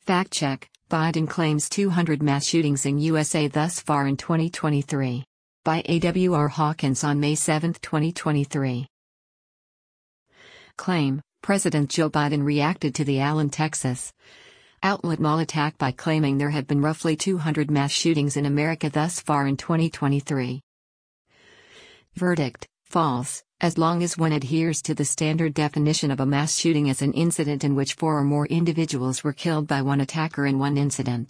Fact check: Biden claims 200 mass shootings in USA thus far in 2023. By A.W.R. Hawkins on May 7, 2023. Claim: President Joe Biden reacted to the Allen, Texas outlet mall attack by claiming there have been roughly 200 mass shootings in America thus far in 2023. Verdict: false, as long as one adheres to the standard definition of a mass shooting as an incident in which 4 or more individuals were killed by one attacker in one incident.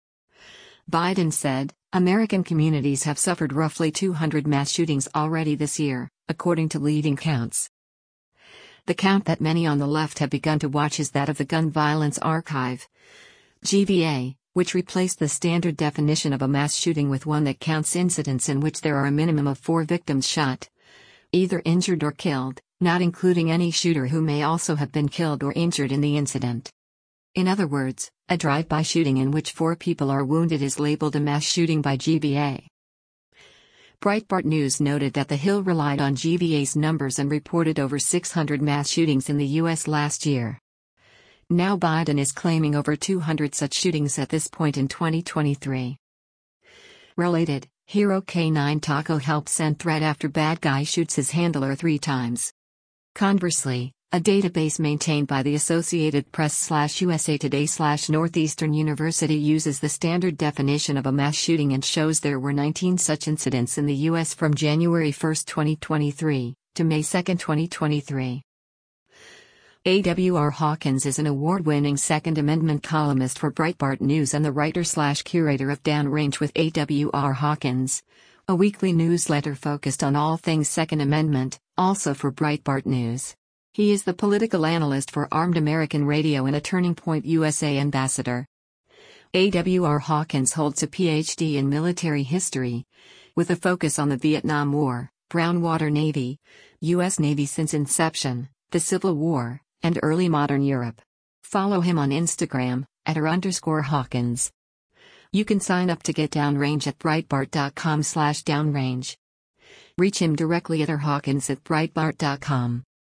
Biden said, American communities have suffered roughly 200 mass shootings already this year, according to leading counts. The count that many on the left have begun to watch is that of the Gun Violence Archive, GVA, which replaced the standard definition of a mass shooting with one that counts incidents in which there are a minimum of 4 victims shot, either injured or killed, not including any shooter who may also have been killed or injured in the incident. In other words, a drive-by shooting in which 4 people are wounded is labeled a mass shooting by GVA. Breitbart News noted that The Hill relied on GVA's numbers and reported over 600 mass shootings in the U.S. last year. Now Biden is claiming over 200 such shootings at this point in 2023. Related: Hero K9 Taco helps send threat after bad guy shoots his handler 3 times. Conversely, a database maintained by the Associated Press/USA Today/Northeastern University uses the standard definition of a mass shooting and shows there were 19 such incidents in the U.S. from January 1, 2023, to May 2, 2023. A.W.R. Hawkins is an award-winning Second Amendment columnist for Breitbart News and the writer/curator of Downrange with A.W.R. Hawkins, a weekly newsletter focused on all things Second Amendment, also for Breitbart News. He is the political analyst for Armed American Radio and a Turning Point USA ambassador. A.W.R. Hawkins holds a Ph.D. in military history, with a focus on the Vietnam War, Brown Water Navy, U.S. Navy since inception, the Civil War, and early modern Europe. Follow him on Instagram, @r_Hawkins. You can sign up to get Downrange at Breitbart.com/downrange. Reach him directly at rhawkins@breitbart.com.